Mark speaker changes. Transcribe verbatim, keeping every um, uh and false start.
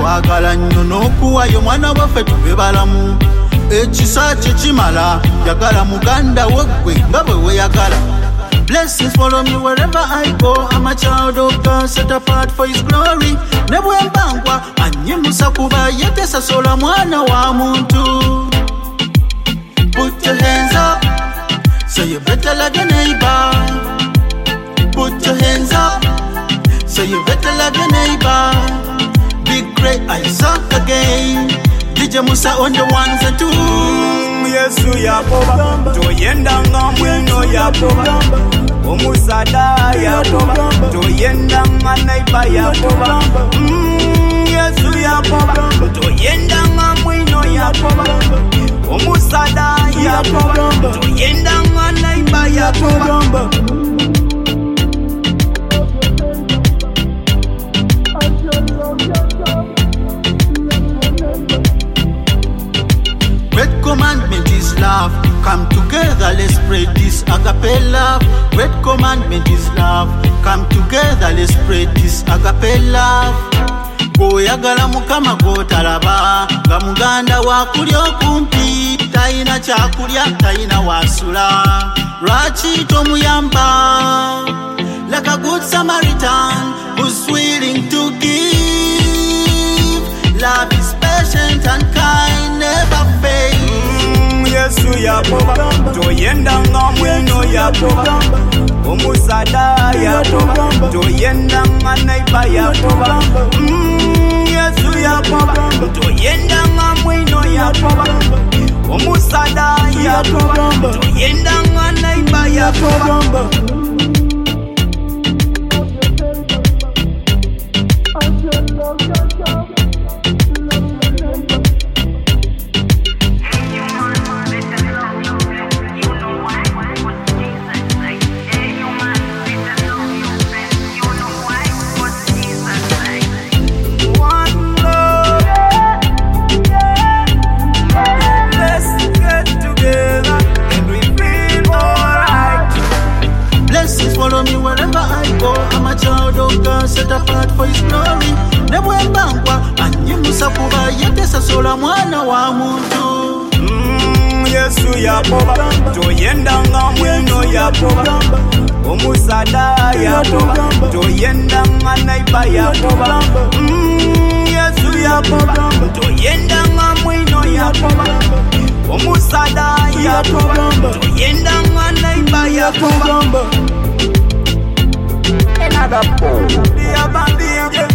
Speaker 1: twagala nnyo n'okuwayo mwana waffe tube balamu ekisa kye kimala yagala muganda we gwe nga bwe weyagala. Blessings follow me wherever I go. I'm a child of God set apart for his glory. Nebwe mbangwa anyimusa kuba yetesa sola mwana wa muntu. Put your hands up, so you better love your neighbor. Put your hands up, so you better love your neighbor. Big great Isaac again. D J Musa on the ones and twos.
Speaker 2: Yesu yakoba toyenda nga mwino yakoba omusada yakoba toyenda nga naiba yakoba Yesu yakoba toyenda nga mwino yakoba omusada yakoba toyenda nga naiba yakoba.
Speaker 1: Great commandment is love. Come together, let's spread this agape love. Great commandment is love. Come together, let's spread this agape love. Goyagala mukama gotalaba nga muganda wakulya okumpi tayina kyakulya tayina wasula lwaki tomuyamba like a good Samaritan who's willing to give. Love is patient and kind, never fail.
Speaker 2: Yesu yakoba toyenda nga mwino yakoba omusada yakoba toyenda nga naiba yakoba Yesu yakoba toyenda nga mwino yakoba omusada yakoba toyenda nga naiba yakoba.
Speaker 1: Follow me wherever I go. I'm a child of God set apart for his glory. Nebwe mbangwa anyimusa kuba yetesa sola mwana wa muntu.
Speaker 2: Yesu yakoba toyenda nga mwino yakoba omusada yakoba toyenda nga naiba yakoba Yesu yakoba toyenda nga mwino yakoba omusada yakoba toyenda nga naiba yakoba. Another boy.